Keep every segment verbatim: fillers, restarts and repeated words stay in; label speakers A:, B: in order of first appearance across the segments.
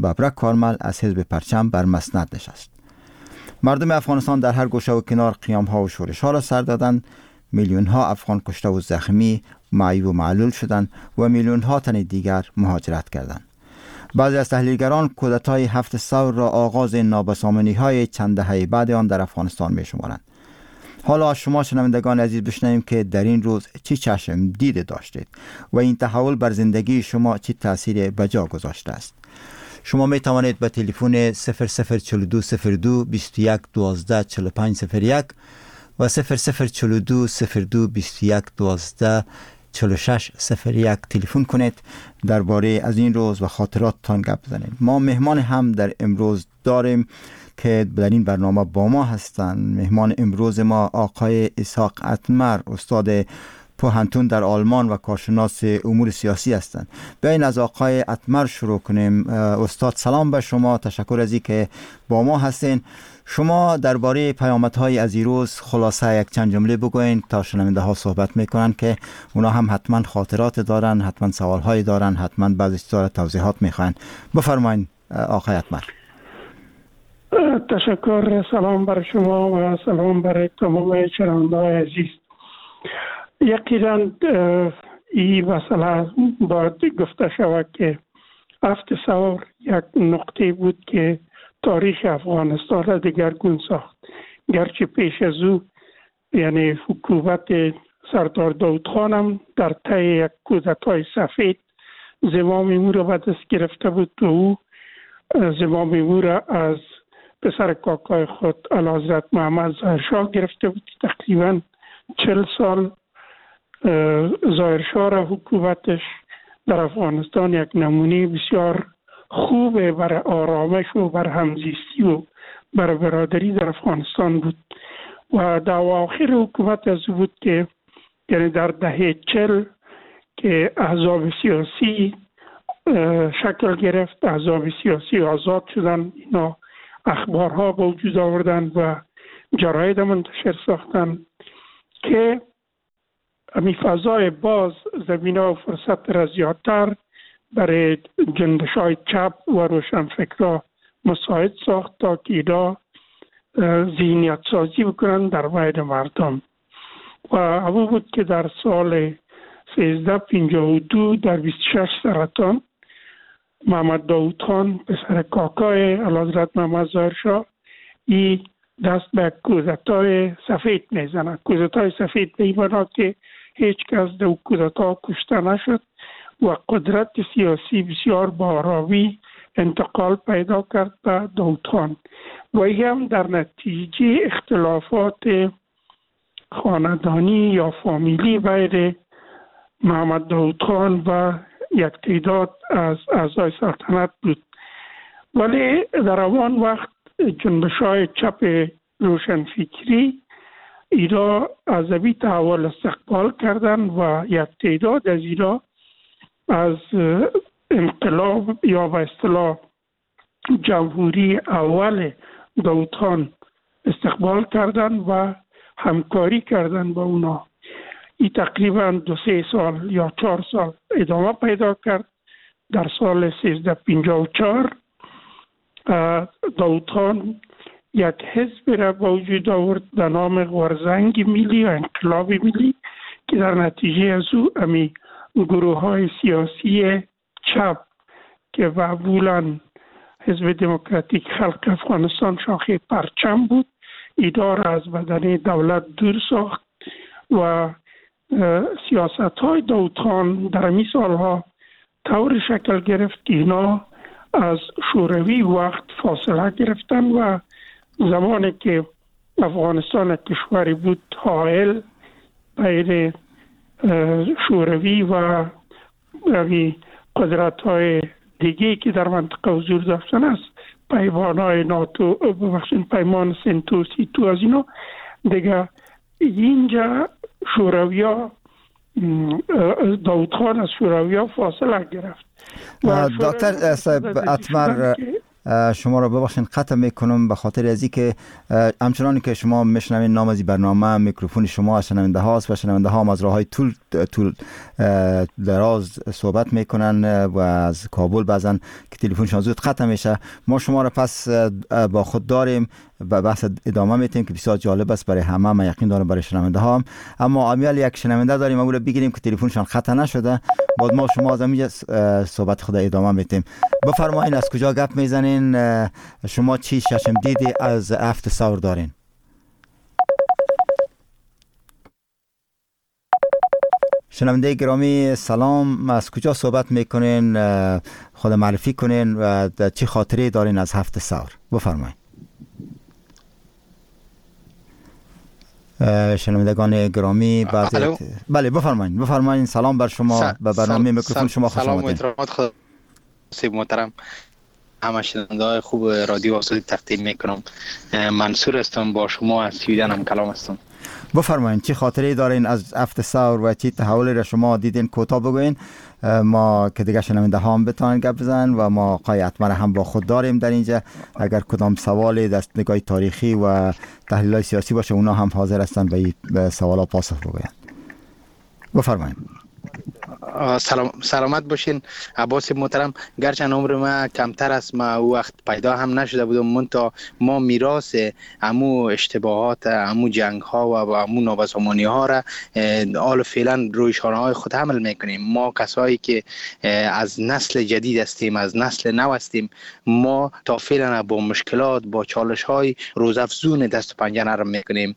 A: ببرک کارمل از حزب پرچم بر مسند نشست. مردم افغانستان در هر گوشه و کنار قیام ها و شورش ها را سر دادند. میلیون ها افغان کشته و زخمی، معیوب و معلول شدند و میلیون ها تن دیگر مهاجرت کردند. بعضی از تحلیلگران کودتای هفت ثور را آغاز نابسامانی های چند دهه بعد آن در افغانستان می شمارند. حالا شما شنوندگان عزیز بشنویم که در این روز چی چشم دیده داشتید و این تحول بر زندگی شما چی تأثیر بجا گذاشته است. شما می توانید به تلفن صفر صفر چهل و دو صفر دو بیست و یک دوازده چهل و پنج صفر یک و صفر صفر چهل و دو صفر دو بیست و یک دوازده چهل و شش صفر یک تلفن کنید درباره از این روز و خاطراتتان گپ بزنید. ما مهمان هم در امروز داریم که در این برنامه با ما هستند. مهمان امروز ما آقای اسحاق اتمر، استاد پوهنتون در آلمان و کارشناس امور سیاسی هستند. بیاین از آقای اتمر شروع کنیم. استاد سلام به شما، تشکر از اینکه با ما هستین. شما درباره پیامدهای از این روز خلاصه یک چند جمله بگوین تا شنونده ها صحبت میکنن که اونا هم حتما خاطرات دارن، حتما سوالهایی دارن، حتما بعضی چیزا توضیحات میخوان. بفرمایید آقای اتمر.
B: تشکر. سلام بر شما و سلام بر تمام شنونده‌های عزیز. یقینا این مسئله باید گفته شود که هفت ثور یک نقطه بود که تاریخ افغانستان را دگرگون ساخت. گرچه پیش از او یعنی حکومت سردار داود خان هم در طی یک کودتای سفید زمام امور را به دست گرفته بود و او زمام امور را از پسر کاکای خود اعلیحضرت محمد ظاهرشاه گرفته بود. تقریبا چل سال ظاهرشاه را حکومتش در افغانستان یک نمونه بسیار خوبه برای آرامش و بر همزیستی و بر برادری در افغانستان بود و در آخر حکومت از بود که یعنی در دهه چل که احزاب سیاسی شکل گرفت، احزاب سیاسی آزاد شدن، اینا اخبارها به وجود آوردن و جراید منتشر ساختن که امی فضای باز زمینه و فرصت را زیادتر برای جنبش‌های چپ و روشنفکرها مساعد ساخت تا که اینا ذهنیت سازی بکنن در بین مردم. و همون بود که در سال سیزده پنجاه و دو در بیست و شش سرطان محمد داود خان پسر کاکای اعلیحضرت محمد ظاهرشاه ای دست به کودتای سفید میزنه. کودتای سفید به این معنا که هیچ کس در کودتا کشته نشد و قدرت سیاسی بسیار با آرامی انتقال پیدا کرد به داود خان و این هم در نتیجه اختلافات خاندانی یا فامیلی بین محمد داود خان و یک تعداد از اعضای سلطنت بود. ولی در آن وقت جنبش‌های چپ روشنفکری اینا از این تحول استقبال کردن و یک تعداد از اینا از انقلاب یا به اصطلاح جمهوری اول داود خان استقبال کردن و همکاری کردن با اونا. این تقریبا دو سه سال یا چهار سال ادامه پیدا کرد. در سال سیزده پنجاه و چهار داود خان یک حزب را به وجود آورد به نام غورزنگ ملی یا انقلاب ملی که در نتیجه از او امی گروه های سیاسی چپ که معمولا حزب دموکراتیک خلق افغانستان شاخه پرچم بود اینا را از بدن دولت دور ساخت و سیاست های داود خان در این سالها طور شکل گرفت که اینا از شوروی وقت فاصله گرفتن و زمانی که افغانستان کشوری بود حائل بین شوروی و قدرت های دیگه که در منطقه حضور داشتن است، پیمان های ناتو، ببخشید پیمان سنتو سیتو، از اینا دیگه اینجا شورویا داود خان از شورویا فاصله گرفت.
A: دکتر اتمر شما را ببخشید قطع میکنم به خاطر ازی که همچنانی که شما میشنوین نام از این برنامه میکروفون شما از شنونده هاست و شنونده ها هم از راه های طول دراز صحبت میکنن و از کابل بعضن که تلفنشان زود قطع میشه. ما شما را پس با خود داریم و بحث ادامه میتیم که بسیار جالب است برای همه، من یقین دارم برای شنونده ها هم. اما امیال یک شنونده داریم، اول بگیریم که تلفنشان قطع نشده، بعد ما شما از اینجا صحبت خود ادامه میتیم. بفرمایید از کجا گپ میزنین؟ شما چی چشم دیدی از هفت ثور دارین؟ شنونده گرامی سلام، از کجا صحبت میکنین؟ خود معرفی کنین و چی خاطره دارین از هفت ثور؟ بفرمایید. شنوندگان گرامی بعضی بله بفرمایید بفرمایید. سلام بر شما و برنامه میکروفون شما خوش آمدید.
C: سلام و احترامات خود محترم همه شنونده های خوب رادیو آزادی تقدیم میکنم. منصور هستم، با شما از سویدن هم کلام هستم.
A: بفرمایید چی خاطره دارین از هفت ثور و چی تحولی را شما دیدین؟ کوتاه بگوین ما که دیگه شنونده ها هم بتونن گپ بزنن و ما آقای اتمر هم با خود داریم در اینجا. اگر کدام سوالی دست نگاه تاریخی و تحلیل سیاسی باشه اونا هم حاضر هستن به این سوالا پاسخ بگوین. بفرمایید.
C: سلام سلامت باشین عباس محترم. گرچه عمر ما کمتر است، ما او وقت پیدا هم نشده بودم، منتها ما میراث امو اشتباهات امو جنگ ها و امو نابسامانی ها را حال فعلا روی شانه های خود حمل میکنیم. ما کسایی که از نسل جدید هستیم، از نسل نو هستیم، ما تا فعلا با مشکلات با چالش های روزافزون دست و پنجه نرم میکنیم.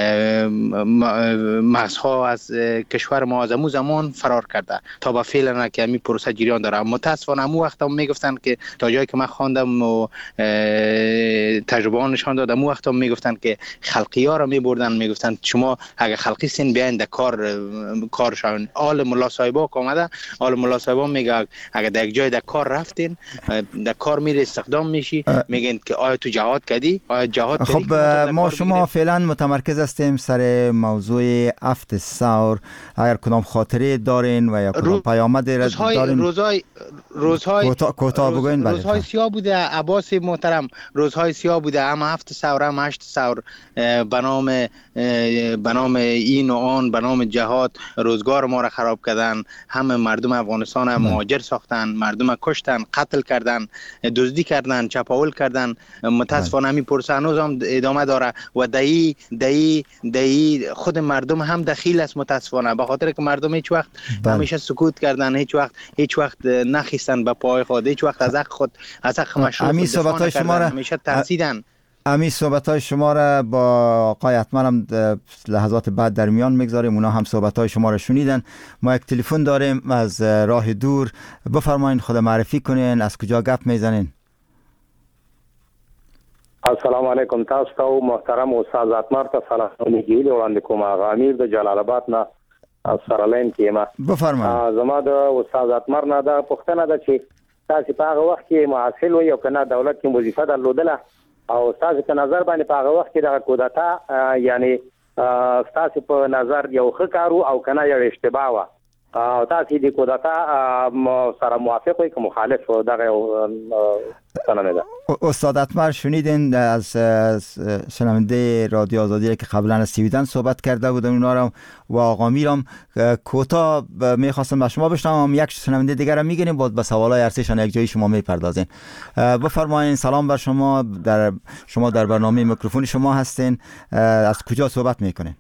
C: مغزها از کشور ما از امو زمان فرار کرده تا به فعلا که همین پروسه جریان داره. متاسفانه همون وقت هم میگفتن که تا جایی که من خواندم و تجربه ها نشان داد، همون وقت هم میگفتن که خلقی ها را میبردن، میگفتن شما اگه خلقی سین بیاین در کار کارشان. آل ملا صاحبا که آمده، آل ملا صاحبا میگه اگه در یک جای در کار رفتین، در کار میره استخدام میشی، میگن که آیا تو جهاد کردی؟ آیا جهاد کردی؟
A: خب ما شما فعلا متمرکز هستیم سر موضوع هفت ثور. اگر کدام خاطره دارین و یا کدام پیامد دارین؟
C: روزهای روزهای
A: کوتاه بگوین. بله
C: روزهای سیاه بوده عباس محترم، روزهای سیاه بوده. هم هفت ثور هم هشت ثور به نام به نام این و آن، به نام جهاد روزگار ما را خراب کردن. همه مردم افغانستان هم مهاجر ساختن، مردم کشتن، قتل کردن، دزدی کردن، چپاول کردن. متاسفانه همین پروسه هنوز هم ادامه داره و دایی دایی دایی خود مردم هم دخیل است. متاسفانه به خاطر که مردم هیچ وقت بله. همیشه سکوت کردن، هیچ وقت هیچ وقت نخیستن به پای خود، هیچ وقت از حق خود از حق مشروع خود دفاع نکردن، همیشه ترسیدن.
A: امی صحبت‌های شما را با آقای اتمر هم لحظات بعد در میان میگذاریم، اونا هم صحبت‌های شما را شنیدن. ما یک تلفن داریم از راه دور. بفرمایید خود معرفی کنین، از کجا گپ میزنین؟
D: السلام علیکم. تاسو ته محترم استاد اتمر ته سلام علیکم وړاندې کوم. هغه امیر د جلال آباد نه سره لاین کې ما.
A: بفرمایید.
D: زما د استاد اتمر نه دا پوښتنه ده چې تاسو په هغه وخت کې معاصل و یو کنه دولت کې وظیفه درلودله او تاسو په نظر باندې په هغه وخت کې د کودتا یعنی تاسو په نظر یو ښه کارو او کنه یو اشتباه و او تاسو د کودتا سره موافق وي که مخالف دغه سننه ده؟
A: استاد اتمر شنیدین از شنونده رادیو آزادی که قبلا از سویدن صحبت کرده بودم اونا رو و آقا میرم کوتاه میخواستم با شما بشنوم، یک شنونده دیگر رو میگیریم بعد به سوالای ارسیشان یک جایی شما میپردازین. بفرمایید. سلام بر شما، در شما در برنامه میکروفون شما هستین، از کجا صحبت میکنین؟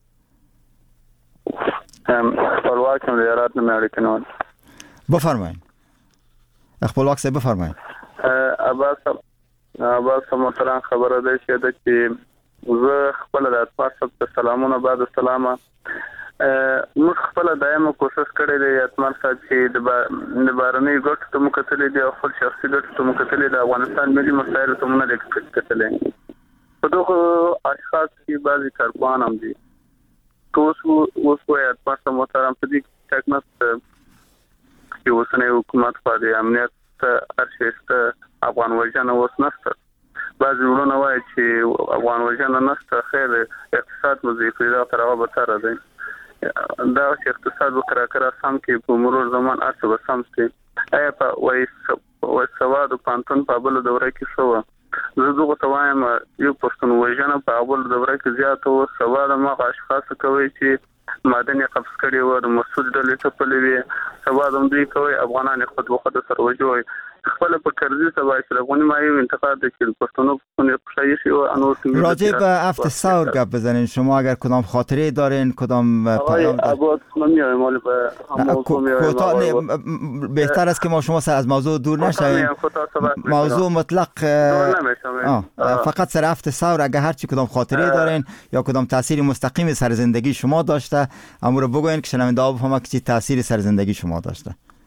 E: خپلواکم د هرات نه مې اړیکه نه.
A: بفرمایید. خپلواک صاحب بفرمایید.
E: عباس عباس محترم خبره ده چې زه خپل د اتمر صاحب ته سلامونه بعد السلامه. موږ خپل دایمه کوشش کړی دی اتمر صاحب چې د بارنۍ ګټو ته مو کتلې دي او خپل شخصي ګټو ته مو کتلې د افغانستان ملي مسایلو ته مو نه دي کتلې. په دغه اشخاص کې بعضې کارپوهان هم دي که اوس اوس وایي اتمر صاحب محترم په دې ټکنس چې اوسنی حکومت خوا د امنیت هر شی شته، افغان وژنه اوس نشته. بعضې وروڼه وایي چې افغان وژنه نشته، خیر اقتصاد مو ضعیف دی، دغه تر هغه بدتره دی. دا چې اقتصاد به کراکره سم کړي په مرور زمان هر څه به سم شي. آیا په وایي سواد پوهنتون په بله دوره کې ښه وه؟ زه دغو ته وایم یو پښتون وژنه په اول دوره کې زیاته وه. سواد هماغه اشخاصو کوي چې معدن قبض کړي و د مسعود ډلې ټپلې وي سبا د دوی کوي افغانان خود بخود سره وجوي خپل په کرزي سبا چې افغاني مایو انتقاد د چیل پښتنو په خوشایي شي او انور
A: راجع به هفت ثور گپ بزنین. شما اگر کدام خاطره دارین کدام پیام بهتر است که ما شما سر از موضوع دور نشویم. موضوع مطلق فقط سر هفت ثور اگر هر چی کدام خاطره دارین یا کدام تاثیر مستقیم سر زندگی شما داشته امور بگوین که شنونده ها بفهمه که چی تاثیر سر زندگی شما داشته.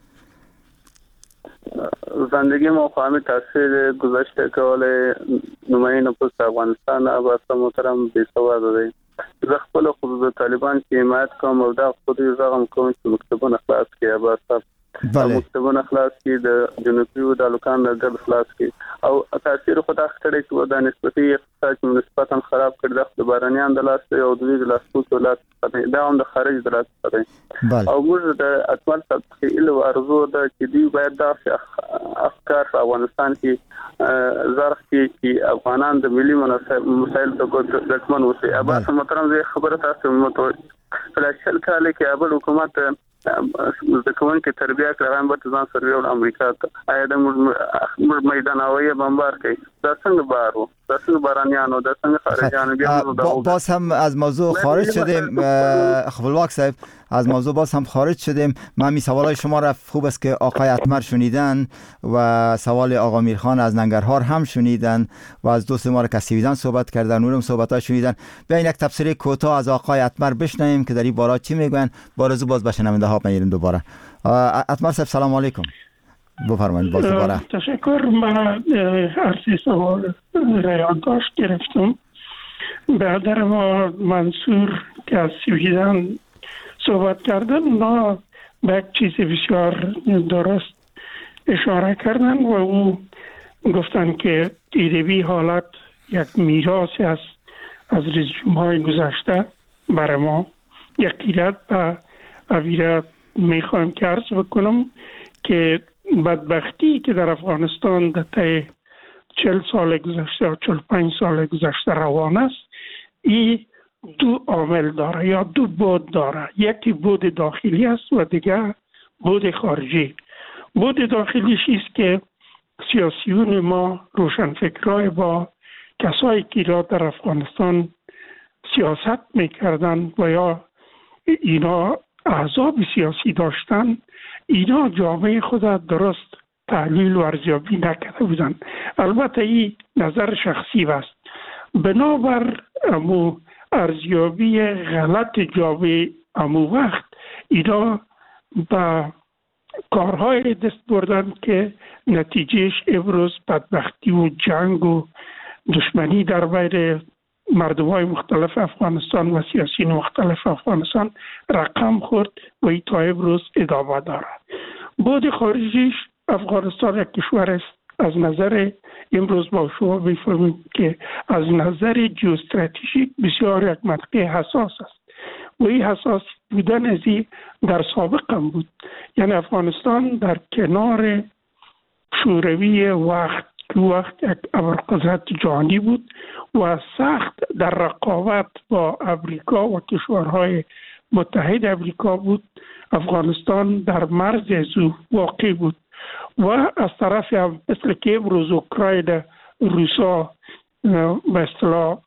E: زندگی ما خواهمی تاثیر گذشته که ولی نماین پست افغانستان عباس محترم بیسواد داریم. زه خپل خود طالبان کې حمایت کوم او دا خودي زغم کوم چې مکتبونه خلاص کړي عباس صاحب.
A: بله
E: مکتبونه خلاص کړي د جنوبي د لوکان د ګډ خلاص کړي او تاثیر خو دا ختړي چې د نسبتي اقتصاد نسبتا خراب کړي د بارانيان د لاس او د دوی د لاس په لاس دا هم د خارج د لاس څخه او موږ د اتمل تفصیل او ارزو د چې دی باید د افکار په افغانستان کې زرخ کې افغانان د ملي مسایل ته دښمن وسی عباس محترم زه خبره تاسو متو فلاشل کاله کې ابل حکومت د کوم کې تربیه کړم به ځان سروي او امریکا ته آیا د میدان هوایی بمبار کوي دا څنګه بارو دا څنګه بارانيانو دا څنګه خارجيانو بیا
A: باز هم از موضوع خارج شدیم. خپلواک صاحب از موضوع باز هم خارج شدیم. من می سوالای شما را خوب است که آقای اتمر شنیدن و سوال آقا میرخان از ننگرهار هم شنیدن و از دوست ما را که سیویدن صحبت کردن اونم صحبت‌ها شنیدن. بیاین یک تبصره کوتاه از آقای اتمر بشنویم که در این باره چی میگن. بارزو باز بشنونده ها میریم دوباره. اتمر صاحب سلام علیکم. بفرمایید باز دوباره.
B: تشکر. من هر سه سوال را یادداشت گرفتم. برادر ما منصور که از سویدن صحبت کردن اونا به یک چیز بسیار درست اشاره کردن و او گفتن که ایدبی حالت یک میراث است از رژیم‌های گذشته برای ما. یقیناً به اویره میخوایم که عرض بکنم که بدبختی که در افغانستان در طی چهل سال گذشته و چهل و پنج سال گذشته روان است این دو عامل داره یا دو بود داره. یکی بود داخلی است و دیگه بود خارجی. بود داخلیش است که سیاسیون ما روشنفکرای با کسایی که را در افغانستان سیاست میکردن و یا اینا احزاب سیاسی داشتن اینا جامعه خود درست تحلیل و ارزیابی نکرده بودن. البته این نظر شخصی است. بنابر امو ارزیابی غلط جامعه امو وقت اینا با کارهای دست بردن که نتیجهش امروز بدبختی و جنگ و دشمنی در بین مردمای مختلف افغانستان و سیاسیون مختلف افغانستان رقم خورد و این تا امروز ادامه دارد. بود خارجیش افغانستان یک کشور است از نظر امروز با شما میفهمیم که از نظر جیوستراتژیک بسیار یک منطقه حساس است و این حساس بودن از این در سابق هم بود. یعنی افغانستان در کنار شوروی وقت که وقت یک ابرقدرت جهانی بود و سخت در رقابت با امریکا و کشورهای متحد امریکا بود. افغانستان در مرز از او واقع بود و از طرف هم مثل که امروز اوکراین روسا به اصطلاح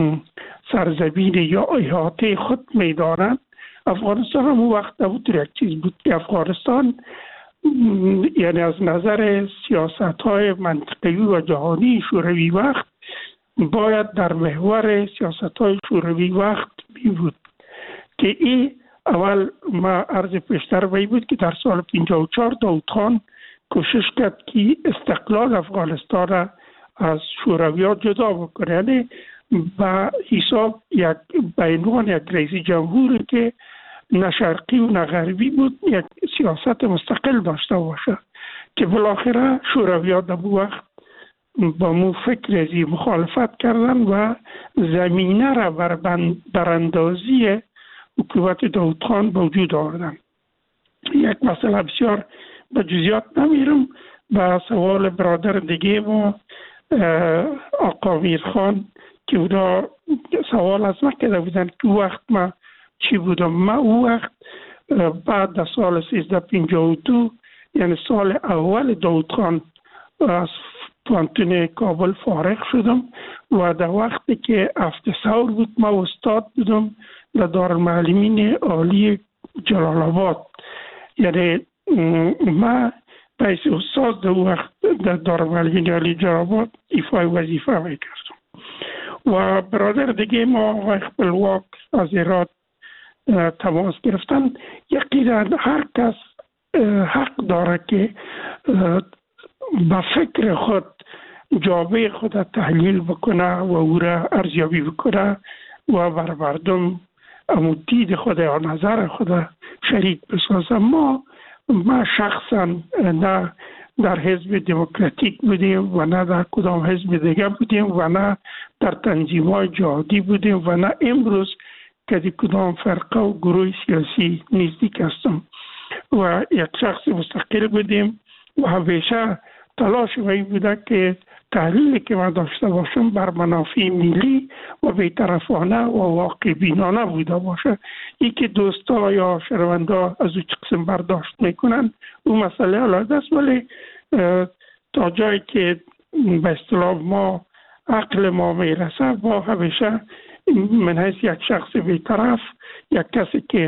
B: سرزمین یا احاطه خود میدانند. افغانستان هم وقت نبود یک چیز بود که افغانستان یعنی از نظر سیاست های منطقه‌ای و جهانی شوروی وقت باید در محور سیاست های شوروی وقت می بود که این اول ما عرض پیشتر بایی بود که در سال پنجاه و چهار داود خان کوشش کرد که استقلال افغانستان را از شوروی جدا بکنه. یعنی با حساب یک بینوان یک رئیس جمهوری که نه شرقی و نه غربی بود یک سیاست مستقل داشته باشه که بالاخره شوروی در بو وقت با مو فکر ازی مخالفت کردن و زمینه را بر براندازی حکومت داود خان به وجود آوردن. یک مسئله بسیار به جزئیات نمیرم. با سوال برادر دیگه ما آقا میرخان که اونا سوال از ما کرده بودن که وقت ما چی بودم. من او وقت بعد در سال سیزده پنجاه و دو یعنی سال اول داود خان از پانتون کابل فارغ شدم و در وقتی که هفت ثور بود ما استاد بودم در دارالمعلمین عالی جلال آباد. یعنی ما پیش استاد در وقت در دارالمعلمین عالی جلال آباد ایفای وظیفه میکردم و برادر دیگه ما و خپلواک از ایران تماس گرفتن. یقینا هر کس حق داره که با فکر خود جامعه خود تحلیل بکنه و او را ارزیابی بکنه و بر مردم امو دید خود یا نظر خود شریک بسازه. ما ما شخصا نه در حزب دموکراتیک بودیم و نه در کدام حزب دیگه بودیم و نه در تنظیم‌های جهادی بودیم و نه امروز که دی کدام فرقه و گروه سیاسی نزدیک هستم و یک شخص مستقل بودیم و همیشه تلاش وی بوده که تحلیلی که من داشته باشم بر منافع ملی و بی‌طرفانه و واقع بینانه بوده باشه. ای که دوستا یا شنوندا از او چه قسم برداشت میکنن او مسئله علاقه است، ولی تا جایی که به اصطلاح ما عقل ما میرسه با همیشه من حیث یک شخص بی‌طرف، یک کسی که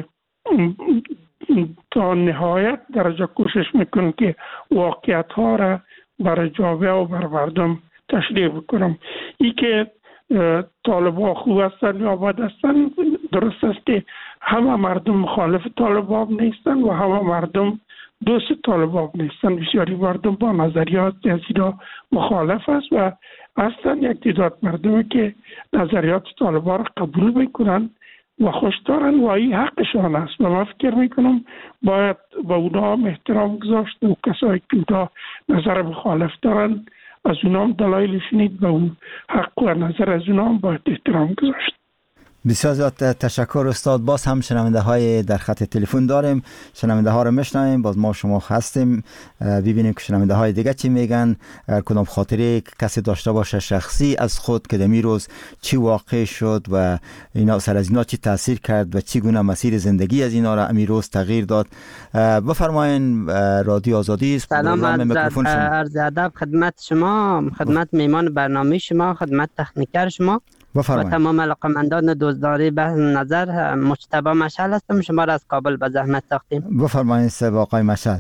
B: تا نهایت درجه کوشش میکنه که واقعیت ها را برای جامعه و برای مردم تشریح بکنم. ای که طالبان خوب هستن یا بد هستن درست است که همه مردم مخالف طالبان نیستن و همه مردم دوست طالبان نیستن. بسیاری مردم با نظریات سیاسی مخالف است و اصلا یک تعداد مردمی که نظریات طالبان را قبول میکنن و خوش دارن و این حقشان است و من فکر میکنم باید با اونا هم احترام گذاشت و کسایی که اونا نظر مخالف دارن از اونا هم دلایل شنید و اون حق و نظر از اونا هم باید احترام گذاشت.
A: بسیار زیاد تشکر استاد. باز هم شنونده های در خط تلفن داریم، شنونده ها رو میشنویم. باز ما شما هستیم ببینیم که شنونده های دیگه چی میگن. کدام خاطره کسی داشته باشه شخصی از خود که دمی روز چی واقع شد و اینا سر از اینا چی تاثیر کرد و چی گونه مسیر زندگی از اینا را امی روز تغییر داد. بفرمایین، رادیو آزادی است.
F: سلام، عرض ادب خدمت شما، خدمت میمان برنامه شما، خدمت تکنیکر شما و تمام علاقمندان دوستداری به نظر. مجتبی مشعل هستم، شما را از کابل به زحمت ساختیم.
A: بفرمایید سب آقای مشعل.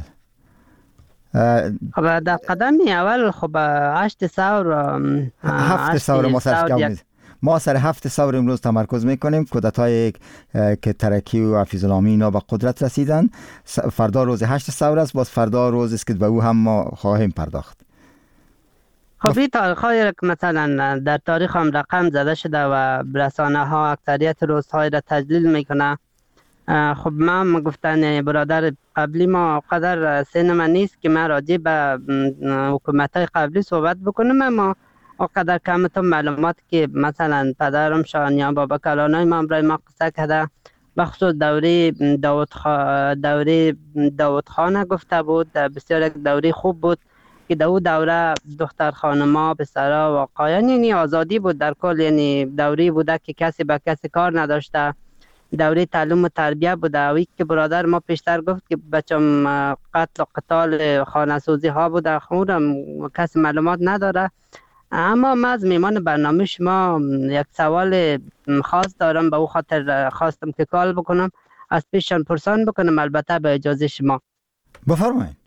F: خب در قدمی اول خب هشت ثور
A: هفت ثور ما سرش ما سر هفت ثور امروز تمرکز میکنیم. کودتای که ترکی و حفیظ الله اینا به قدرت رسیدن. فردا روز هشت ثور است، باز فردا روز است که به او هم ما خواهیم پرداخت.
F: خب این تاریخ هایی که مثلا در تاریخ هم رقم زده شده و رسانه ها اکثریت روزهای را تجلیل میکنه. خب من گفتن برادر قبلی ما قدر سینما نیست که من راجع به حکومت های قبلی صحبت بکنم، اما قدر کمتون معلومات که مثلا پدرم شاهنیا بابا کلانای من برای ما قصه کرده، بخصوص دوره داود خا... دوره داود خانه گفته بود. بسیار یک دوره خوب بود که در اون دوره دختر خانما پسرا واقعا یعنی آزادی بود در کل، یعنی دوره بوده که کسی به کسی کار نداشته، دوره تعلیم و تربیه بوده. اوی که برادر ما پیشتر گفت که بچم قتل و قتال خانه سوزی ها بوده، خودم کسی معلومات نداره. اما من از میمان برنامه شما یک سوال خاص دارم، به او خاطر خواستم که کال بکنم، از پیششان پرسان بکنم، البته به اجازه شما.
A: بفرمایید.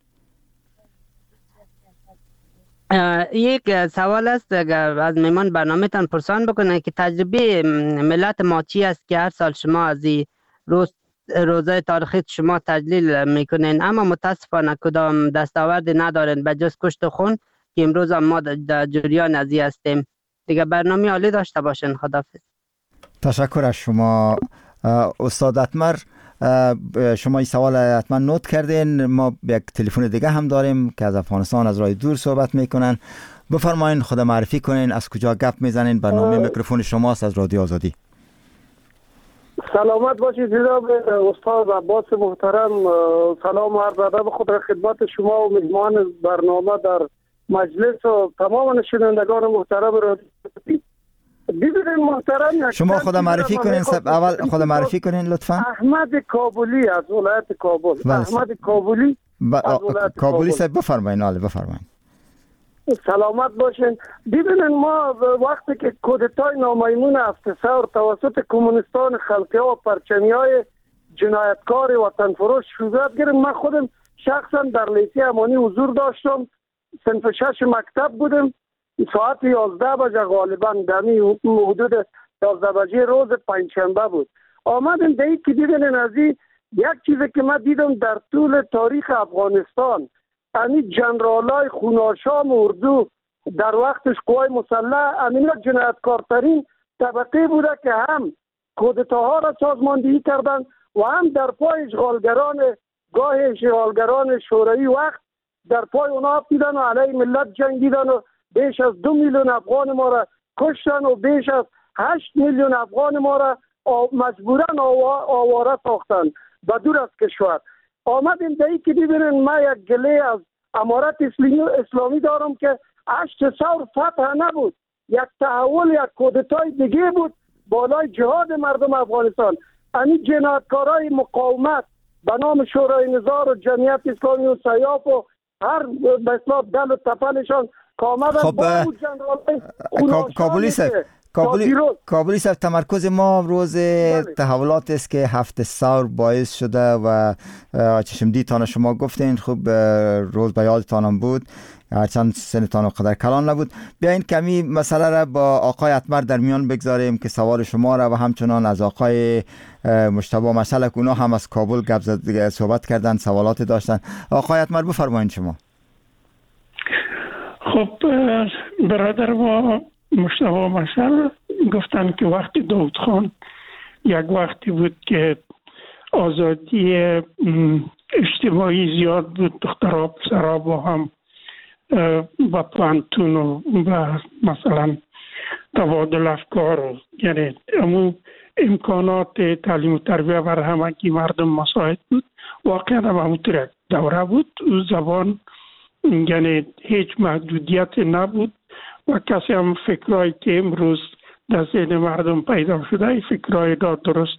F: یک سوال است از میمان برنامه تان پرسان بکنه که تجربه ملت ما چی است که هر سال شما از این روز روزای تاریخی شما تجلیل میکنین، اما متاسفانه کدام دستاورد ندارین به جز کشت و خون که امروز هم ما در جریان از این هستیم. دیگه برنامه عالی داشته باشین. خداحافظ.
A: تشکر از شما استاد اتمر. شما این سوال حتما نوت کردین. ما یک تلفن دیگه هم داریم که از افغانستان از راه دور صحبت میکنن. بفرمایین، خود معرفی کنین، از کجا گپ میزنین. برنامه میکروفون شماست از رادیو آزادی.
G: سلامت باشید جناب استاد عباس محترم. سلام و عرض ادب خود را خدمت شما و میهمان برنامه در مجلس و تمام شنوندگان محترم رادیو. ببینید محترم،
A: شما خود معرفی کنین، سب اول خود معرفی کنین لطفا.
G: احمد کابلی از ولایت کابل. احمد کابلی از ولایت
A: کابلی صاحب بفرمایید. حالا بفرمایید.
G: سلامت باشین. ببینید ما وقتی که کودتای نامیمون هفت سور توسط کمونیستان خلقی ها و پرچمی های جنایتکار وطن فروش صورت گرفت، من خودم شخصا در لیسه امانی حضور داشتم، صنف شش مکتب بودم، ساعت یازده بجه غالبا دمی حدود یازده بجه روز پنجشنبه بود. آمدم دیگه که دیدن از این یک چیزی که من دیدم در طول تاریخ افغانستان، یعنی جنرالای خوناشام اردو در وقتش قوای مسلح امینا جنایتکارترین طبقه بوده که هم کودتاها را سازماندهی کردند و هم در پای اشغالگران گاه اشغالگران شوروی وقت در پای اونا افتیدن و علیه ملت جنگیدن و بیش از دو میلیون افغان ما را کشتن و بیش از هشت میلیون افغان ما را مجبورا آواره ساختن به دور از کشور. آمدیم دهی که ببینن ما یک گله از امارت اسلامی دارم که هشت سور فتح نبود، یک تحول، یک کودتای دیگه بود بالای جهاد مردم افغانستان. یعنی جنایتکارای مقاومت به نام شورای نظار و جمعیت اسلامی و سیاف و هر به اصطلاح دل و تپلشان که آمدن
A: خب
G: با اون جنرالای
A: کابلی صاحب کابلی کابلی صاحب تمرکز ما روز تحولات است که هفت سور باعث شده و چشمدیدتان شما گفتین. خوب روز به یادتانم بود، هرچند سنتان و قدر کلان نبود. بیاین کمی مسئله را با آقای اتمر در میان بگذاریم که سوال شما را و همچنان از آقای مجتبی مسئله که اونا هم از کابل گپ زد صحبت کردن، سوالات داشتن. آقای اتمر بفرمایید شما.
B: خب برادر ما مجتبی مسئله گفتن که وقتی داود خان یک وقتی بود که آزادی اجتماعی زیاد بود، دخترها پسرها با هم با پانتون و مثلا تبادل افکار و یعنی امو امکانات تعلیم و تربیه بر همگی مردم مساعد بود. واقعا هم همونطور یک دوره بود، زبان یعنی هیچ محدودیت نبود و کسی هم فکرهایی که امروز در ذهن مردم پیدا شده این فکرهای دا درست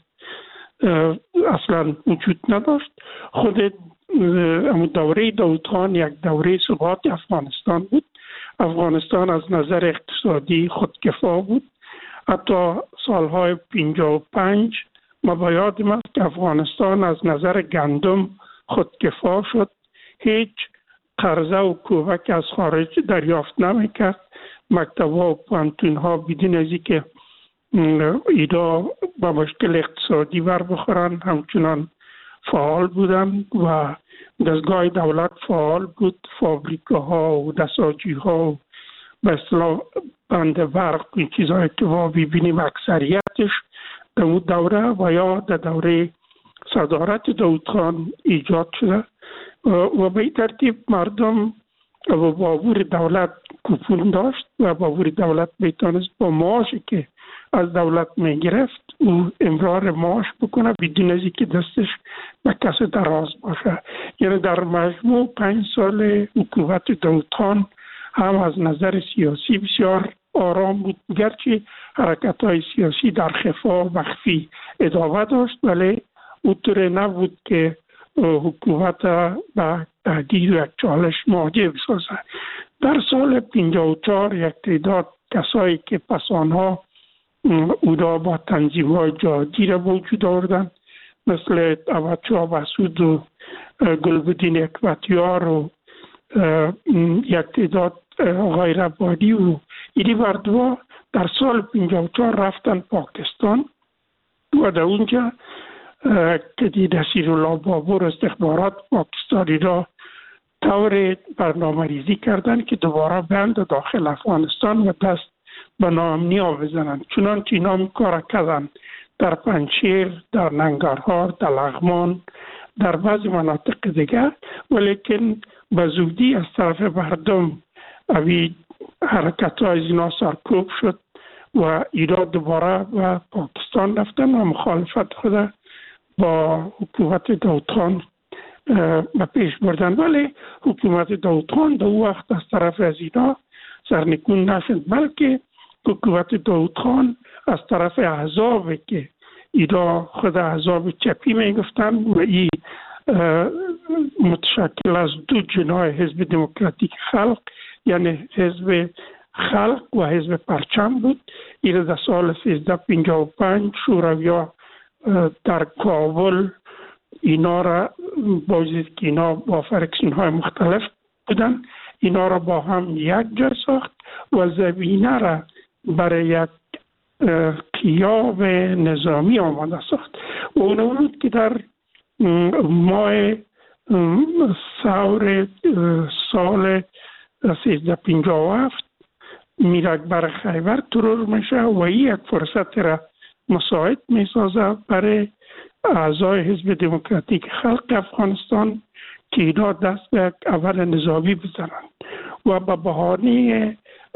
B: اصلا وجود نداشت. خود دوره داود خان یک دوره ثبات افغانستان بود. افغانستان از نظر اقتصادی خودکفا بود. حتی سالهای پنجاه و پنج ما با یادم است که افغانستان از نظر گندم خودکفا شد، هیچ قرضه و کوبک از خارج دریافت نمیکرد. مکتب‌ها و پانتون‌ها بدون از اینکه اینا با مشکل اقتصادی بر بخورن همچنان فعال بودن و دستگاه دولت فعال بود. فابریکاها و دستاجی‌ها و به اصطلاح بند برق این چیزهایی که ما ببینیم اکثریتش در اون دوره و یا در دوره صدارت داود خان ایجاد شده و به این ترتیب مردم و بابور دولت کوپون داشت و بابور دولت میتونست با معاشی که از دولت میگرفت او امرار معاش بکنه بدون از اینکه دستش به کسی دراز باشه. یعنی در مجموع پنج سال حکومت داود خان هم از نظر سیاسی بسیار آرام بود، گرچه حرکت های سیاسی در خفا و مخفی ادامه داشت ولی اونطور نبود که حکومت به تهدید و یک چالش مواجه بسازه. در سال پنجاه و چهار یک تعداد کسایی که پس آنها اونا با تنظیم های جهادی را وجود آوردن مثل عبدالله مسعود و گلبدین حکمتیار و یک تعداد آقای ربانی و اینی مردم در سال پنجاه و چهار رفتن پاکستان و در اونجا که دی نصیرالله بابور استخبارات پاکستانی را طور برنامه ریزی کردن که دوباره بند داخل افغانستان و دست به ناامنی بزنند. چنانچه اینا این کار کردن در پنجشیر، در ننگرهار، در لغمان، در بعضی مناطق دیگر، ولیکن به زودی از طرف مردم اوی حرکت های اینا سرکوب شد و اینا دوباره به پاکستان رفتن و مخالفت خود با حکومت داود خان به پیش بردن. ولی حکومت داود خان در وقت از طرف از اینا سرنگون نشد، بلکه حکومت داود خان از طرف احزابی که اینا خود احزاب چپی میگفتن و این متشکل از دو جناح حزب دموکراتیک خلق یعنی حزب خلق و حزب پرچم بود. این در سال سیزده پنجاه و پنج شورویا در کابل اینا را بازدید که اینا با فرکسیون های مختلف بودن، اینا را با هم یک جا ساخت و زمینه را برای یک قیام نظامی آماده ساخت و اون بود که در ماه ثور سال سیزده پنجاه و هفت میر اکبر خیبر ترور میشه و این یک فرصت را مساعد میسازه برای اعضای حزب دموکراتیک خلق افغانستان که اینا دست به عمل نظامی بزنند و به بهانه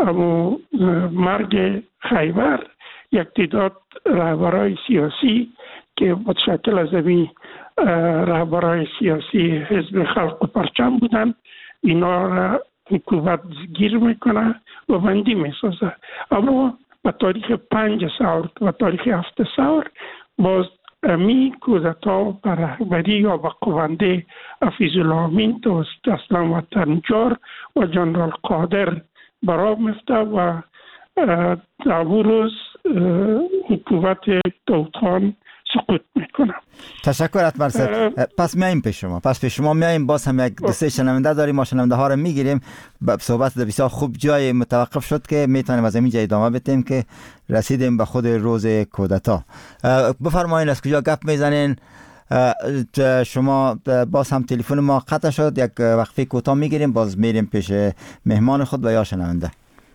B: مرگ خیبر یک تعداد رهبرای سیاسی که متشکل از این رهبرای سیاسی حزب خلق و پرچم بودن اینا را حکومت گیر میکنه و بندی میسازه. اما به تاریخ پنج ثور و تاریخ هفت ثور باز امی کودتا بر رهبری یا به قونده حفیظالله امین توسط اسلم وطنجار و جنرال قادر برآ میفته و در اون روز حکومت داود خان سقوط میکنه.
A: تشکر اتمر صاحب. پس میایم پیش شما پس پیش شما میایم باز هم یک دو سه شنونده داریم، ما شنونده ها رو میگیریم. صحبت بسیار خوب جای متوقف شد که میتونیم از اینجا ادامه بدیم که رسیدیم به خود روز کودتا. بفرمایید از کجا گپ میزنین؟ شما باز هم تلفن ما قطع شد، یک وقفه کوتاه میگیریم باز میریم پیش مهمان خود و یا شنونده.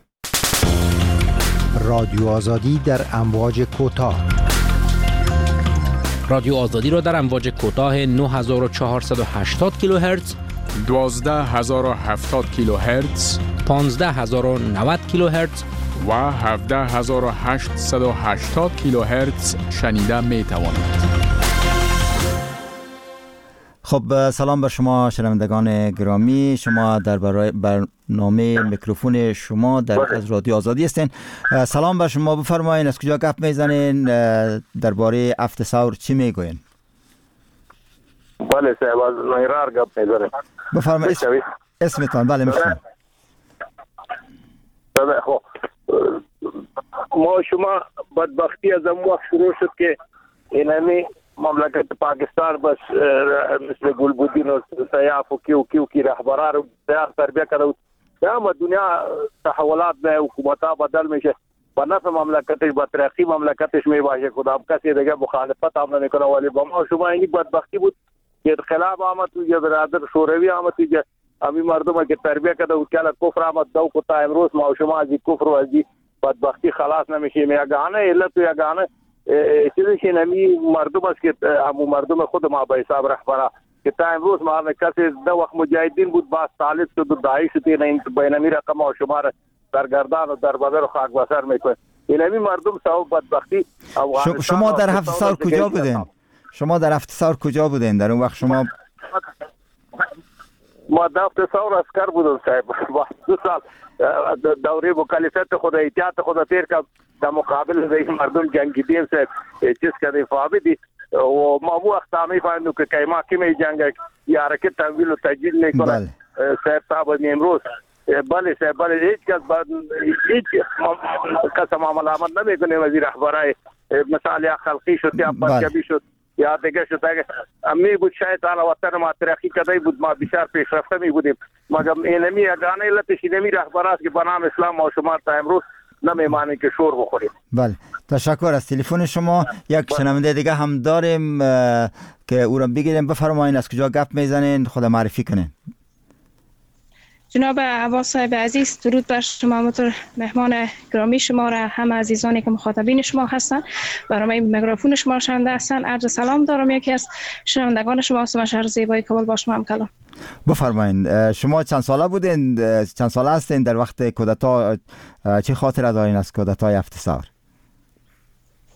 H: رادیو آزادی در امواج کوتاه.
I: رادیو آزادی را در امواج کوتاه نه هزار و چهارصد و هشتاد کیلوهرتز،
J: دوازده هزار و هفتاد کیلوهرتز،
I: پانزده هزار و نود کیلوهرتز
J: و هفده هزار و هشتصد و هشتاد کیلوهرتز شنیده می توانید.
A: خب سلام بر شما شنوندگان گرامی، شما در برنامه میکروفون شما در از رادیو آزادی هستین. سلام بر شما، بفرمایید از کجا گپ میزنین، درباره هفت ثور چی میگوین؟
K: بله صاحب از نایرار گپ میزنم.
A: بفرمایید اسمتان. بله میشنم.
K: خب ما شما بدبختی از اون وقت شروع شد که اینمی مملکت پاکستان بس مثل گلبودین و سیاف و کیو کیو کی رهبران رو تیار تربیه کرده. اما دنیا تحولات به حکومتها بدل میشه، با نفع مملکتش با ترقی مملکتش میباشه، کدام کسی دیگه مخالفت هم نمیکنه. ولی با ما شما این بدبختی بود که انقلاب آمد و یه برادر شوروی آمد که همین مردم که تربیه کرده و کلا کفر آمد دو کو تا امروز ما شما از کفر و از بدبختی خلاص نمیشیم. یگانه علت و یگانه چیزی که نمی مردم است که همو مردم خود ما به حساب رهبرا که تا امروز ما کسی دو وقت مجاهدین بود باز طالب شد و داعش شد این بینمی رقم و شمار در گردان و در بدر و خاک بسر میکنه. اینمی مردم سبب بدبختی.
A: شما در هفت ثور کجا بودین؟ شما در هفت ثور کجا بودین در اون وقت؟ شما
K: ما در هفت ثور اسکر بودم صاحب. دو سال دوره مکالفت خود احتیاط خود تیر کردم در مقابل دیگه مردم جنگیدیم صاحب چیز کردیم فابدی و ما مو وقت می فهمیدیم که کایما کی می جنگ یا حرکت تحویل و تجدید میکنه صاحب صاحب امروز. بله صاحب بله هیچ کس هیچ کس معامله نمیکنه. وزیر رهبرای مثال یا خلقی شد یا پنجابی شد یا دیگه شد می بود شاید حالا وطن ما ترقی کرده بود ما بسیار پیشرفته می بودیم مگر اینمی یگانه علتش اینمی رهبراست که به نام اسلام ما شما تا امروز نمیمانه که شور بخوریم.
A: بله تشکر از تلفن شما. یک شنونده دیگه هم داریم که او را بگیریم. بفرمایید از کجا گپ میزنین، خود معرفی کنین.
L: جناب عباس صاحب عزیز، درود بر شما، مطور مهمان گرامی شما را هم عزیزانی که مخاطبین شما هستند برنامه میکروفون شما شنونده هستند. عرض سلام دارم. یکی از شنوندگان شما هستم، شهر زیبای کابل با شما هم کلام.
A: بفرمایید شما چند ساله بودین، چند ساله هستین در وقت کودتا؟ چه خاطره دارین از کودتای هفت ثور؟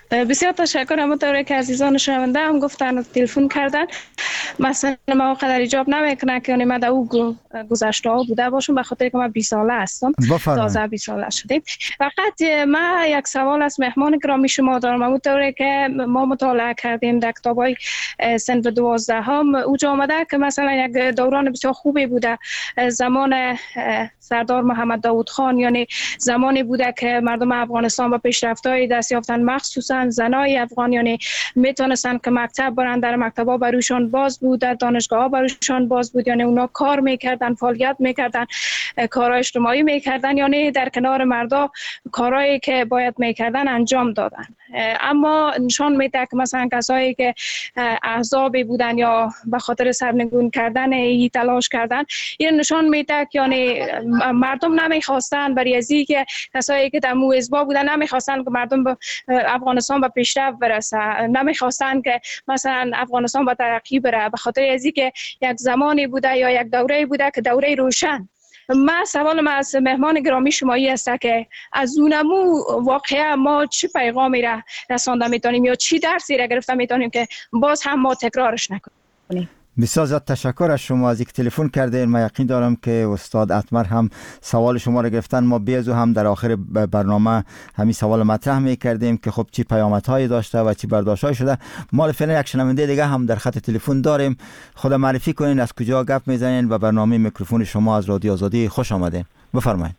L: بسیار تشکر. همونطوری که عزیزان شنونده هم گفتن و تلفن کردن، مثلا ما قدر ایجاب نمیکنه که من در او گذشته ها بوده باشم، به خاطر که من بیست ساله هستم، تازه بیست ساله شدیم. فقط من یک سوال از مهمان گرامی شما دارم. همونطوری که ما مطالعه کردیم در کتابای صنف دوازده هم اوجا آمده که مثلا یک دوران بسیار خوبی بوده زمان سردار محمد داود خان، یعنی زمانی بوده که مردم افغانستان با پیشرفت‌های دست یافتن، مخصوصا زنای افغان، یعنی میتونستن که مکتب برن، در مکتب‌ها بروشان باز بود، در دانشگاه‌ها بروشان باز بود، یعنی اونا کار میکردن، فعالیت میکردن، کارهای اجتماعی میکردن، یعنی در کنار مردا کارهایی که باید میکردن انجام دادن. اما نشان میده که مثلا کسایی که احزابی بودن یا به خاطر سرنگون کردن ای تلاش کردن، این نشان میده که یعنی مردم نمیخواستن برای ازی که کسایی که در مو حزبا بودن نمیخواستن که مردم به افغانستان به پیشرفت برسه، نمیخواستن که مثلا افغانستان به ترقی بره، به خاطر ازی که یک زمانی بوده یا یک دوره بوده که دوره روشن. ما سوال ما از مهمان گرامی شمایی است که از اونمو واقعا ما چه پیغامی را رسانده میتونیم یا چی درسی را گرفته میتونیم که باز هم ما تکرارش نکنیم.
A: بسیار زیاد تشکر از شما از اینکه تلفن کردین. من یقین دارم که استاد اتمر هم سوال شما را گرفتن. ما بیازو هم در آخر برنامه همین سوال مطرح میکردیم که خب چی پیامدهایی داشته و چی برداشت‌هایی شده. ما فعلا یک شنونده دیگه هم در خط تلفن داریم. خود معرفی کنین، از کجا گپ میزنین و برنامه میکروفون شما از رادیو آزادی خوش آمدین. بفرمایید.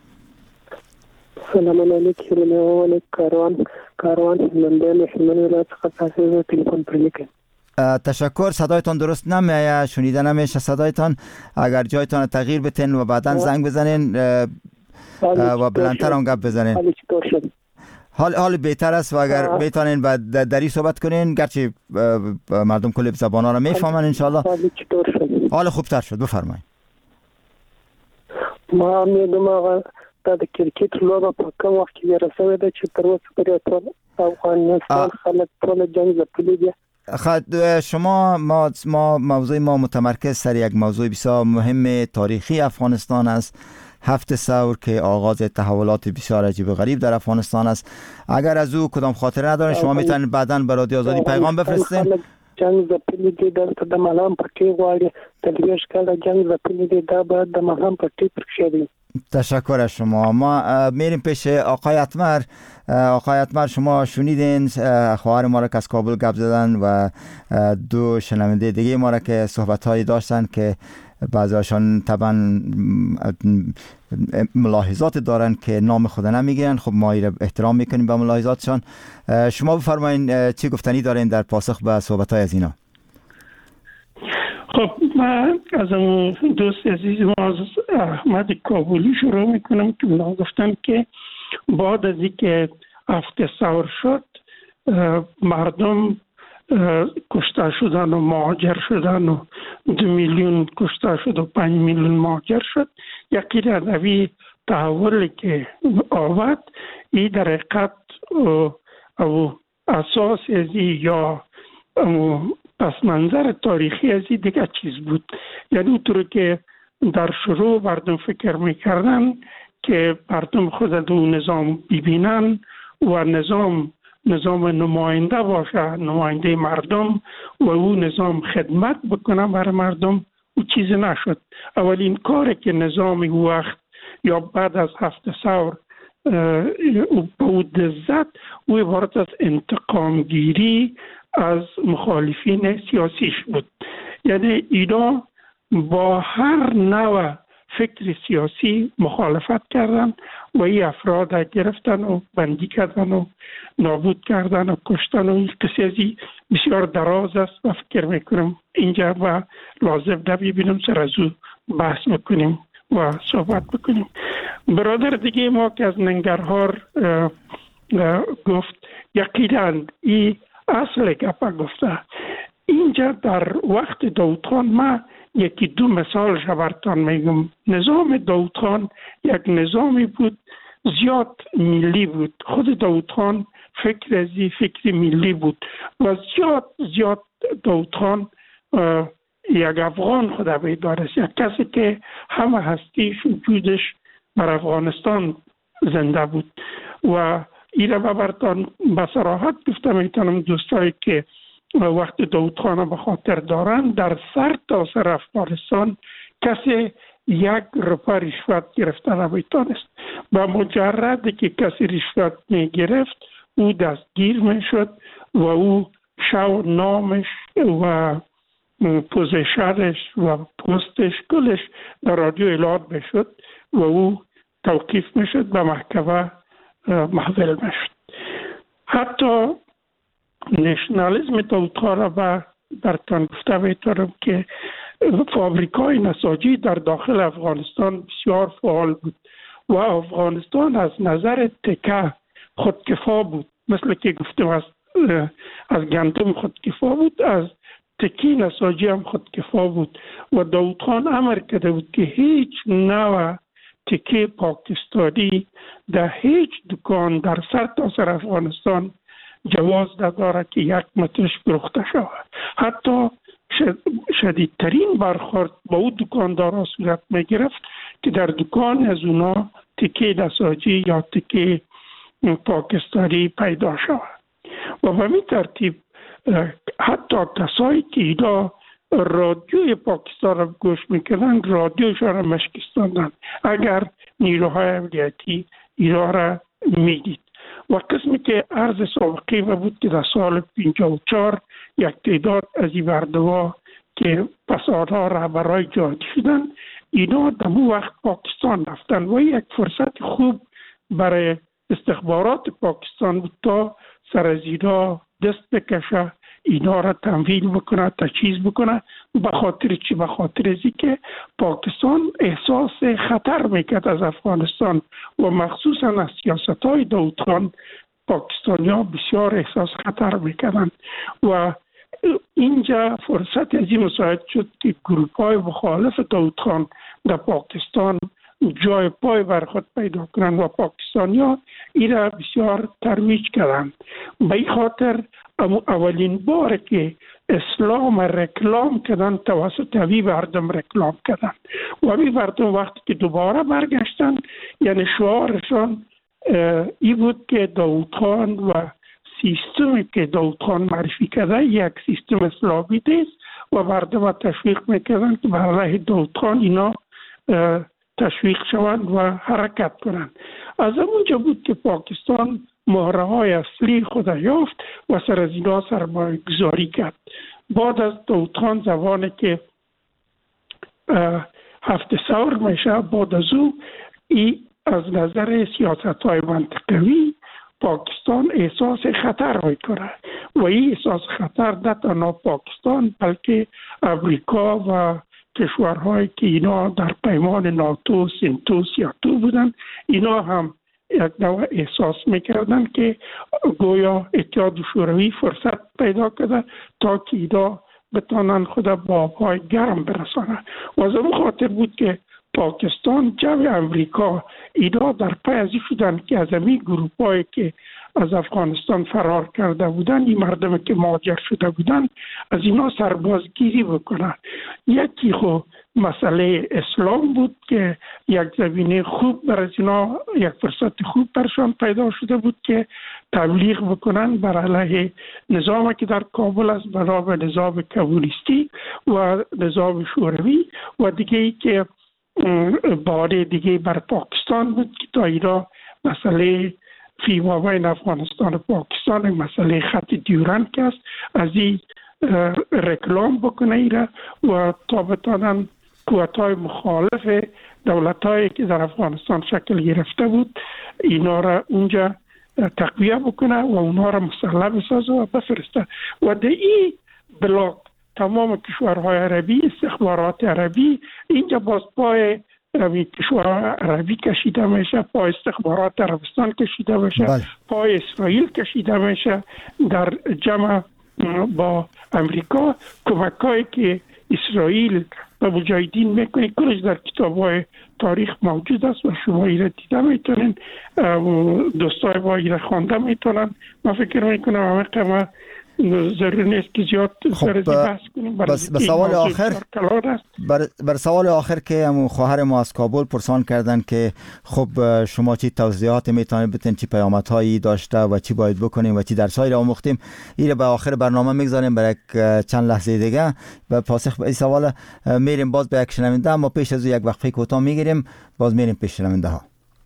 M: سلام علیکم. من کاروان کاروان من من ولایت خاصه تلفن پر میکنم.
A: تشکر. صدایتان درست نمیاد، شنیده نمیشه صدایتان. اگر جایتان تغییر بتین و بعداً زنگ بزنین و بلندتر هم گپ بزنین. حال حال بهتر است و اگر بتانین بعد دری صحبت کنین، گرچه مردم کل زبانا را میفهمن ان شاء الله. حال خوبتر شد. بفرمایید.
M: ما میگم آقا د کرکټ لوبه په کوم وخت کې ورسوي ده چې تر اوسه پورې ټول افغانستان خلک ټول جنگ زپلی دي.
A: خد شما ما ما موضوع ما متمرکز سر یک موضوع بسیار مهم تاریخی افغانستان است، هفت ثور که آغاز تحولات بسیار عجیب و غریب در افغانستان است. اگر از او کدام خاطره ندارین شما میتونید بعداً به رادیو آزادی پیغام بفرستین.
M: جنگ زپلی دی دلته د ملام پټي غواړي تلویش کله جنگ زپلی دی دا باید د ملام پټي پرکشي.
A: تشکر از شما. ما میریم پیش آقای اتمر. آقای اتمر شما شنیدین خواهر ما را که از کابل گپ زدن و دو شنونده دیگه ما را که صحبت‌هایی داشتن که بعضی‌هاشان طبعا ملاحظات دارن که نام خود نمیگیرن. خب ما احترام میکنیم به ملاحظاتشان. شما بفرمایید چی گفتنی دارین در پاسخ به صحبت‌های از اینا؟
B: خب من از اون دوست عزیز ما از احمد کابلی شروع میکنم که اونا گفتن که بعد از اینکه هفته ثور شد مردم کشته شدن و مهاجر شدن و دو میلیون کشته شد و پنج میلیون مهاجر شد. یکی در دوی تحولی که آورد این در حقیقت او اساس ازی یا پس منظر تاریخی از این دیگه چیز بود. یعنی اونطور که در شروع مردم فکر میکردن که مردم خود دو نظام ببینن و نظام نظام نماینده باشه، نماینده مردم و اون نظام خدمت بکنه برای مردم، او چیز نشد. اولین کاری که نظامی وقت یا بعد از هفت ثور بود زد او عبارت از انتقام گیری از مخالفین سیاسیش بود. یعنی اینا با هر نوع فکر سیاسی مخالفت کردن و این افراد گرفتن و بندی کردن و نابود کردن و کشتن و این قصه ازی بسیار دراز است و فکر میکنم اینجا و لازم نبینیم سر از او بحث بکنیم و صحبت بکنیم. برادر دیگه ما که از ننگرهار گفت یقیداً این اصل گپا گفته. اینجا در وقت داود خان ما یکی دو مثال براتون میگم. نظام داود خان یک نظامی بود زیاد ملی بود. خود داود خان فکر ازی فکر ملی بود و زیاد زیاد داود خان یک افغان خدا بیدارست، یک کسی که همه هستیش وجودش بر افغانستان زنده بود و ایره براتون به صراحت گفتم میتونم دوستایی که وقت داود خان به خاطر دارن، در سر تا سر افغانستان کسی یک روپا رشوت گرفته نمیتونست. با مجرد که کسی رشوت میگرفت او دستگیر میشد و او شو نامش و پوزیشنش و پستش کلش در رادیو اعلان میشد و او توقیف میشد، به محکمه محول میشد. حتی نشنالیسم داود را به برتان گفته میتونم که فابریکای نساجی در داخل افغانستان بسیار فعال بود و افغانستان از نظر تکه خودکفا بود. مثل که گفتم از از گندم خودکفا بود، از تکی نساجی هم خودکفا بود و داود خان امر کرده بود که هیچ نوع تکی پاکستانی در هیچ دکان در سر تا سر افغانستان جواز نداره که یک مترش فروخته شود. حتی شدیدترین برخورد با او دکاندارا صورت می گرفت که در دکان از اونا تکی نساجی یا تکی پاکستانی پیدا شود و به می ترتیب حتی کسایی که اینا رادیوی پاکستان را گوش میکنن رادیوشان را مشکستاندن اگر نیروهای امنیتی اینا را میدید. و قسمی که عرض سابقی بود که در سال پنجاه و چهار یک تعداد از این مردم‌ها که پس آنها رهبرای جهادی شدن اینا در اون وقت پاکستان رفتن و یک فرصت خوب برای استخبارات پاکستان بود تا سر از اینا دست بکشه، اینا را تمویل بکنه، تجهیز بکنه. به خاطر چی؟ به خاطر ازی که پاکستان احساس خطر میکرد از افغانستان و مخصوصا از سیاست های داود خان پاکستانی ها بسیار احساس خطر میکردن و اینجا فرصت از این مساعد شد که گروپ های مخالف داود خان در پاکستان جای پای بر خود پیدا کنند و پاکستانی ها این را بسیار ترویج کردند. به این خاطر اولین بار که اسلام رکلام کردن توسط اوی مردم رکلام کردن و اوی مردم وقتی که دوباره برگشتن یعنی شعارشان ای بود که داود خان و سیستمی که داود خان معرفی کرده یک سیستم اسلامی است و مردم تشویق میکردن که به علیه داود خان اینا تشویق شوند و حرکت کنند. از اونجا بود که پاکستان مهره های اصلی خود یافت و سر از اینا سرمایه گذاری کرد. بعد از داود خان زمانی که هفت ثور میشه، بعد از او ای از نظر سیاست های منطقوی پاکستان احساس خطر میکنه و این احساس خطر نه تنها پاکستان بلکه امریکا و کشورهایی که اینا در پیمان ناتو، سنتو، سیاتو بودن اینا هم یک نوع احساس میکردن که گویا اتحاد شوروی فرصت پیدا کرده تا که اینا بتانن خود با پای گرم برسانه و از اون خاطر بود که پاکستان جو امریکا اینا در پی ازی شدن که از امی گروپ هایی که از افغانستان فرار کرده بودن، این مردم که مهاجر شده بودن از اینا سربازگیری بکنن. یکی خو مسئله اسلام بود که یک زمینه خوب برای اینا، یک فرصت خوب برشان پیدا شده بود که تبلیغ بکنن بر علیه نظامی که در کابل است به نام نظام کمونیستی و نظام شوروی و دیگه ای که باره دیگه بر پاکستان بود که تا اینا مسئله فی مابین افغانستان و پاکستان مسئله خط دیورند که است از این رکلام بکنه ایره و تا بتانن قوت‌های مخالف دولت‌هایی که در افغانستان شکل گرفته بود اینا را اونجا تقویه بکنه و اونها را مسلح بسازه و بفرسته و در این بلاک تمام کشورهای عربی، استخبارات عربی اینجا باز پای کشورهای عربی کشیده میشه، پای استخبارات عربستان کشیده میشه، بله. پای اسرائیل کشیده میشه. در جمع با امریکا کمکایی که اسرائیل به مجاهدین میکنه کلش در کتاب‌های تاریخ موجود است و شما ایره دیده میتونین، دوستای ما ایره خوانده میتونن. من فکر میکنم همه قمه ضرور نیست که زیاد سر بحث کنیم.
A: بس به سوال آخر بر, بر سوال آخر که همون خواهر ما از کابل پرسان کردن که خب شما چی توضیحات میتونید بتین، چی پیامدهایی داشته و چی باید بکنیم و چی درسایی را آموختیم، این به آخر برنامه میگذاریم برای چند لحظه دیگه. به پاسخ به این سوال میریم باز به یک شنونده، اما پیش از یک وقفه کوتاه میگیریم، باز میریم پیش شنونده ها.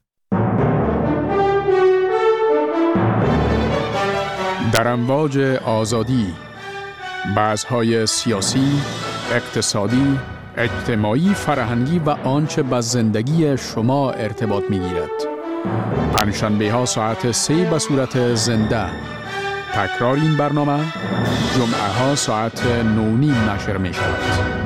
J: در امواج آزادی، بحث‌های سیاسی، اقتصادی، اجتماعی، فرهنگی و آنچه به زندگی شما ارتباط می‌گیرد. پنجشنبه ها ساعت سه به صورت زنده. تکرار این برنامه جمعه ها ساعت نو نیم نشر می شود.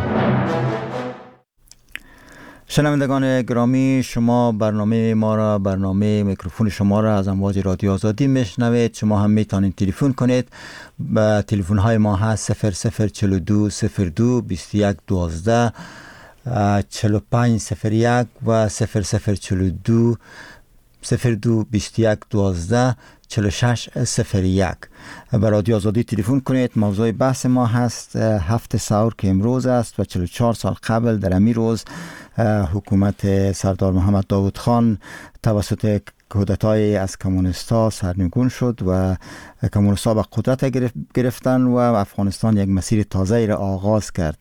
A: شنوندگان گرامی، شما برنامه ما را، برنامه میکروفون شما را از امواج رادیو آزادی میشنوید. شما هم میتونید تلفن کنید. با تلفن های ما هست صفر صفر چهل و دو صفر دو بیست و یک دوازده چهل و پنج صفر یک و صفر صفر چهل و دو صفر دو بیست و یک دوازده چهل و شش صفر یک. به رادیو آزادی تلفن کنید. موضوع بحث ما هست هفت سور که امروز است و چهل و چهار سال قبل در امی روز حکومت سردار محمد داود خان توسط کودتای از کمونیستا سرنگون شد و کمونیستا به قدرت گرفتن و افغانستان یک مسیر تازه را آغاز کرد.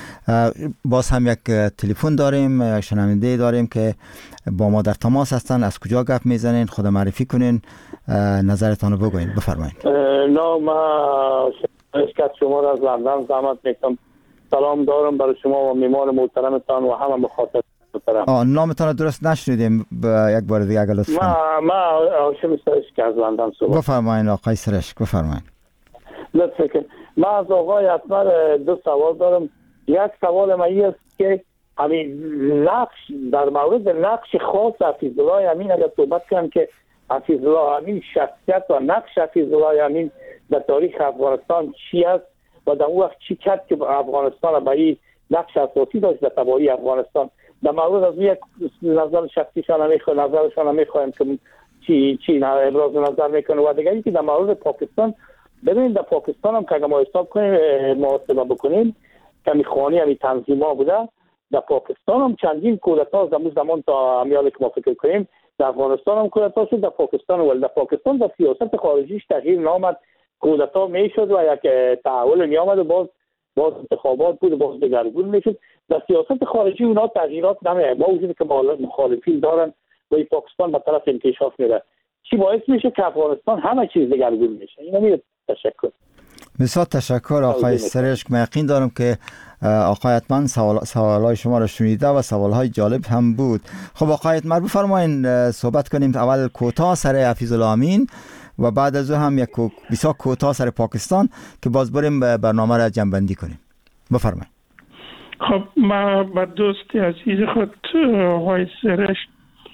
A: باز هم یک تلفن داریم، یک شنونده داریم که با ما در تماس هستن. از کجا گپ میزنین؟ خود معرفی کنین، نظرتان رو بگوین. بفرمایید.
K: نه، ما شرکت شما را از لندن زحمت میکنم. سلام دارم برای شما و میمان محترمتان و همه مخاطب محترم.
A: آه نامتان درست نشنیدیم، یک بار دیگه اگر لطفا.
K: ما ما هاشم سرشک از لندن صحبت.
A: بفرمایید آقای سرشک، بفرمایید.
K: لطفا که ما از آقای اطمر دو سوال دارم. یک سوال ما این است که همین نقش در مورد نقش خاص حفیظ الله امین اگر صحبت کنم که حفیظ الله امین شخصیت و نقش حفیظ الله امین در تاریخ افغانستان چی است و در اون وقت چی کرد که افغانستان به این نقش اساسی داشت در تباهی افغانستان. در مورد از یک نظر شخصیشان میخوایم نظرشان میخوایم که چی چی ابراز نظر میکنه. و دیگری که در مورد پاکستان، ببینید در پاکستان هم که اگر ما حساب کنیم محاسبه بکنیم کمی خوانی همی تنظیم‌ها بوده. در پاکستان هم چندین کودتا از همون زمان تا امیال که ما فکر کنیم در افغانستان هم کودتا شد، در پاکستان ولی در پاکستان در سیاست خارجیش تغییر نامد، کودتا میشد و یک تحول میامد و باز باز انتخابات بود و باز دگرگون میشد. در سیاست خارجی اونا تغییرات نمیاد، با وجودی که مخالفین دارن و این پاکستان به طرف انکشاف میره. چی باعث میشه که افغانستان همه چیز دگرگون میشه؟ اینا میره. تشکر.
A: بسیار تشکر آقای سرشک. من یقین دارم که آقای اتمن سوال سوالای شما را شنیده و سوالهای جالب هم بود. خب آقای اتمن بفرمایید صحبت کنیم. اول کوتاه سر حفیظ الله امین و بعد از او هم یک بسیار کوتاه سر پاکستان که باز بریم برنامه را جمع بندی کنیم. بفرمایید.
B: خب ما با دوست عزیز خود آقای سرشک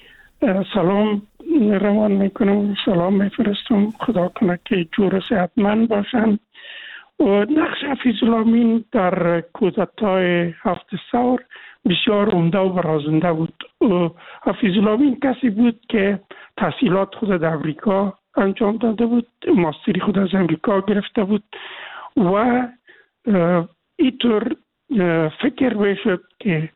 B: سلام روان میکنم، سلام میفرستم. خدا کنه که جور و صحتمند باشن. و نقش حفیظ الله امین در کودتای هفت سور بسیار عمده و برازنده بود. حفیظ الله امین کسی بود که تحصیلات خود در امریکا انجام داده بود، ماستری خود از امریکا گرفته بود و اینطور فکر میشد که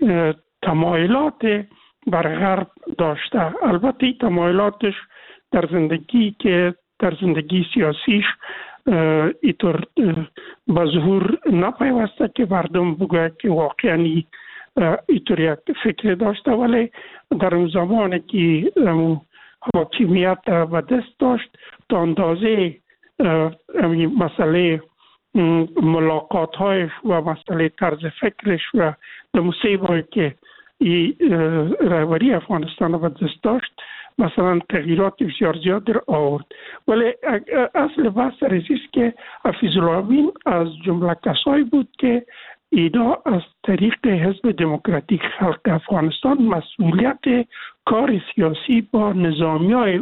B: تمایلات بر غرب داشته. البته این تمایلاتش در زندگی که در زندگی سیاسیش اینطور به ظهور نپیوسته که مردم بگوید که واقعا اینطور یک فکر داشته، ولی در اون زمانی که حاکمیت به دست داشت تا اندازه مسئله ملاقات هایش و مسئله طرز فکرش و در مصیبه که این رهبری افغانستان رو به دست داشت مثلا تغییرات بسیار زیاد را آورد. ولی اصل بحث رسیست که حفیظ الله امین از جمله کسایی بود که اینا از طریق حزب دموکراتیک خلق افغانستان مسئولیت کار سیاسی با نظامی های